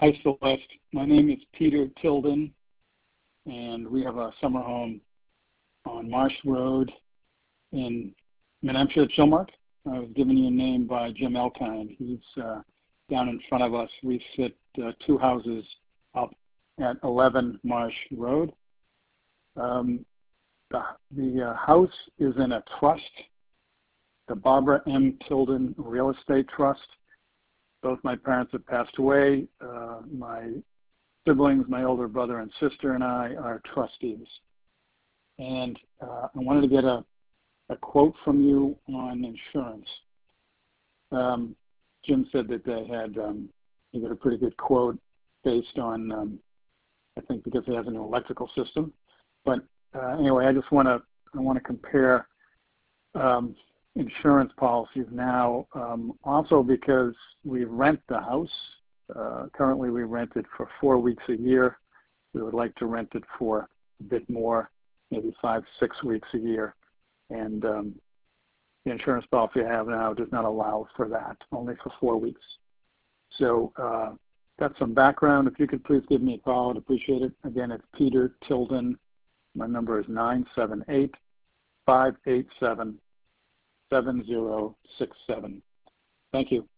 Hi, Celeste. My name is Peter Tilden, and we have a summer home on Marsh Road in New Hampshire, Chilmark. I was given you a name by Jim Elkine. He's down in front of us. We sit 2 houses up at 11 Marsh Road. The house is in a trust, the Barbara M. Tilden Real Estate Trust. Both my parents have passed away. My siblings, my older brother and sister, and I are trustees. And I wanted to get a quote from you on insurance. Jim said that they had he got a pretty good quote based on I think because he has an electrical system. But anyway, I want to compare insurance policies now, also because we rent the house. Currently we rent it for 4 weeks a year. We would like to rent it for a bit more, maybe 5-6 weeks a year. And the insurance policy I have now does not allow for that, only for 4 weeks. So that's some background. If you could please give me a call, I'd appreciate it. Again, it's Peter Tilden. My number is 978-587-7067. Thank you.